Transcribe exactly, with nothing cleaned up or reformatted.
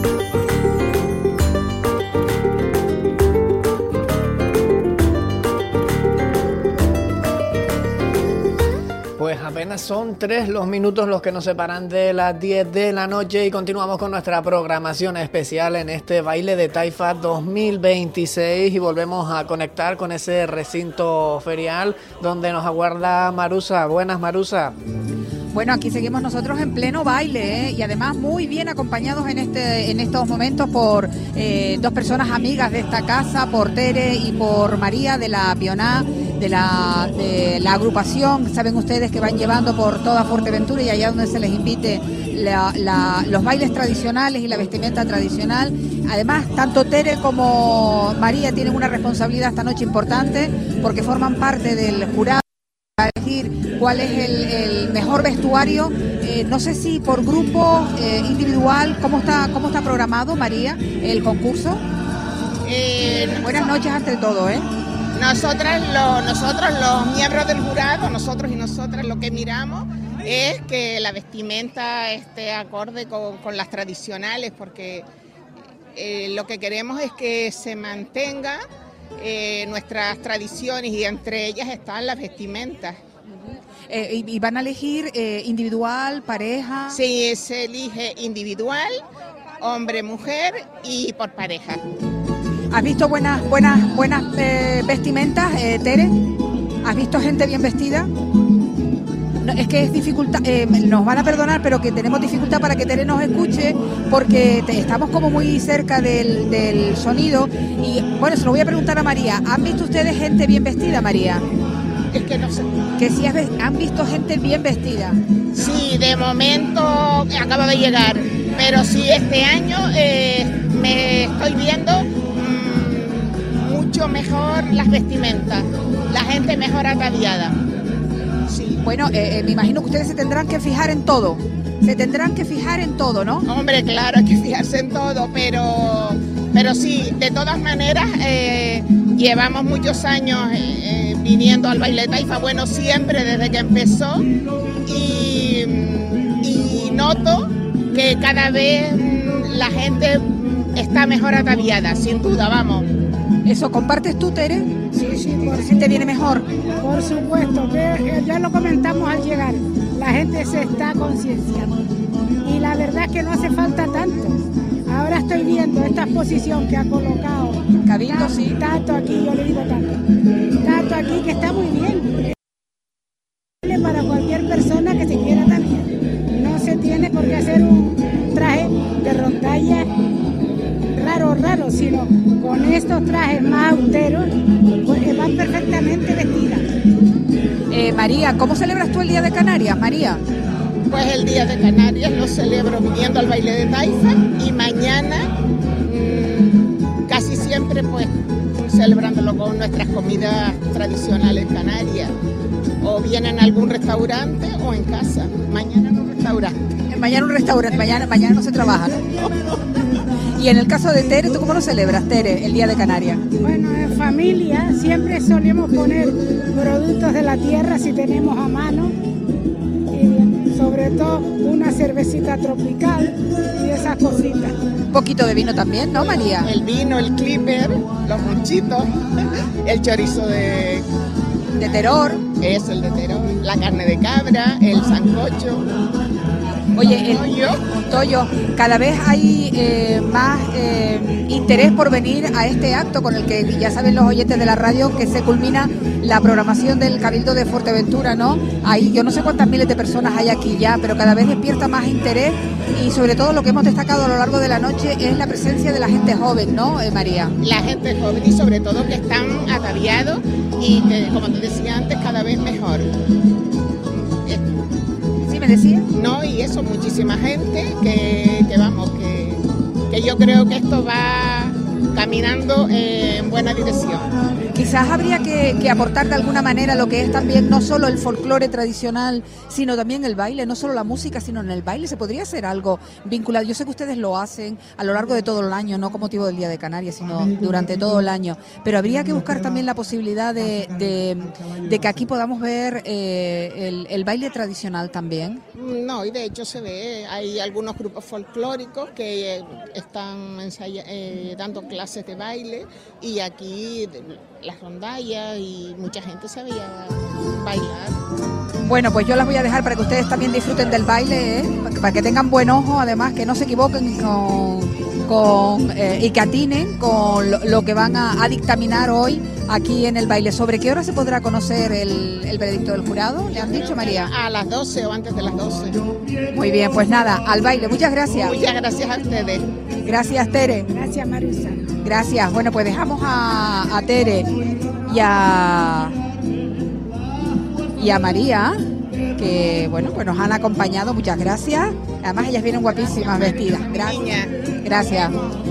Pues apenas son tres los minutos los que nos separan de las diez de la noche y continuamos con nuestra programación especial en este Baile de Taifa dos mil veintiséis y volvemos a conectar con ese recinto ferial donde nos aguarda Marusa. Buenas, Marusa. Bueno, aquí seguimos nosotros en pleno baile, ¿eh? Y además muy bien acompañados en este en estos momentos por eh, dos personas amigas de esta casa, por Tere y por María de la Pioná, de la, de la agrupación, saben ustedes que van llevando por toda Fuerteventura y allá donde se les invite la, la, los bailes tradicionales y la vestimenta tradicional. Además, tanto Tere como María tienen una responsabilidad esta noche importante porque forman parte del jurado para elegir cuál es el, el mejor vestuario. Eh, no sé si por grupo, eh, individual, ¿cómo está, cómo está programado, María, el concurso? Eh, Buenas noches ante todo, ¿eh? Nosotras, lo, nosotros los miembros del jurado, nosotros y nosotras lo que miramos es que la vestimenta esté acorde con, con las tradicionales, porque eh, lo que queremos es que se mantenga eh, nuestras tradiciones y entre ellas están las vestimentas. Eh, y, y van a elegir eh, individual, pareja. Sí, se elige individual, hombre, mujer y por pareja. ¿Has visto buenas buenas buenas eh, vestimentas, eh, Tere? ¿Has visto gente bien vestida? No, es que es dificultad, eh, nos van a perdonar, pero que tenemos dificultad para que Tere nos escuche porque te, estamos como muy cerca del, del sonido. Y bueno, se lo voy a preguntar a María. ¿Han visto ustedes gente bien vestida, María? Es que no sé. Que si has, han visto gente bien vestida. Sí, de momento acaba de llegar, pero sí este año eh, me estoy viendo mucho mejor las vestimentas, la gente mejor ataviada. Sí. Bueno, eh, eh, me imagino que ustedes se tendrán que fijar en todo, se tendrán que fijar en todo, ¿no? Hombre, claro, hay que fijarse en todo, pero, pero sí, de todas maneras, eh, llevamos muchos años eh, viniendo al Baile de Taifa, bueno, siempre desde que empezó, y, y noto que cada vez la gente está mejor ataviada, sin duda, vamos. ¿Eso compartes tú, Tere? Sí, sí, por ¿Si te viene mejor? Por supuesto, que ya lo comentamos al llegar, la gente se está concienciando y la verdad es que no hace falta tanto. Ahora estoy viendo esta exposición que ha colocado Cabildo, Tato, sí. Tato aquí, yo le digo Tato, Tato aquí, que está muy bien. Para cualquier persona que se quiera también. No se tiene por qué hacer un traje de rondalla raro, raro, sino con estos trajes más austeros, pues van perfectamente vestidas. Eh, María, ¿cómo celebras tú el Día de Canarias, María? Pues el Día de Canarias lo celebro viniendo al Baile de Taifa y mañana mmm, casi siempre pues celebrándolo con nuestras comidas tradicionales canarias, o bien en algún restaurante o en casa. Mañana en un restaurante. Mañana un restaurante, mañana, mañana no se trabaja, ¿no? Y en el caso de Tere, ¿tú cómo lo celebras, Tere, el Día de Canarias? Bueno, en familia siempre solemos poner productos de la tierra si tenemos a mano, y sobre todo una cervecita tropical y esas cositas. Un poquito de vino también, ¿no, María? El vino, el clipper, los monchitos, el chorizo de... De Teror. Es el de Teror, la carne de cabra, el sancocho. Oye, el Toyo. Toyo, cada vez hay eh, más eh, interés por venir a este acto con el que ya saben los oyentes de la radio que se culmina la programación del Cabildo de Fuerteventura, ¿no? Ahí yo no sé cuántas miles de personas hay aquí ya, pero cada vez despierta más interés y sobre todo lo que hemos destacado a lo largo de la noche es la presencia de la gente joven, ¿no, eh, María? La gente joven y sobre todo que están ataviados y que, como te decía antes, cada vez mejor. ¿Sí me decía? No, y eso, muchísima gente que, que vamos, que, que yo creo que esto va caminando eh, en buena dirección. Quizás habría que, que aportar de alguna manera lo que es también no solo el folclore tradicional, sino también el baile, no solo la música, sino en el baile. Se podría hacer algo vinculado. Yo sé que ustedes lo hacen a lo largo de todo el año, no con motivo del Día de Canarias, sino durante todo el año. Pero habría que buscar también la posibilidad de, de, de que aquí podamos ver eh, el, el baile tradicional también. No, y de hecho se ve, hay algunos grupos folclóricos que eh, están ensaya- eh, dando clases de baile, y aquí las rondallas y mucha gente sabía bailar. Bueno, pues yo las voy a dejar para que ustedes también disfruten del baile, ¿eh? Para que tengan buen ojo, además, que no se equivoquen con, con eh, y que atinen con lo, lo que van a, a dictaminar hoy aquí en el baile. ¿Sobre qué hora se podrá conocer el, el veredicto del jurado? ¿Le han dicho, María? A las doce o antes de las doce. Muy bien, pues nada, al baile. Muchas gracias. Muchas gracias a ustedes. Gracias, Tere. Gracias, Marusa. Gracias. Bueno, pues dejamos a, a Tere y a, y a María, que bueno, pues nos han acompañado. Muchas gracias. Además, ellas vienen guapísimas vestidas. Gracias. Gracias.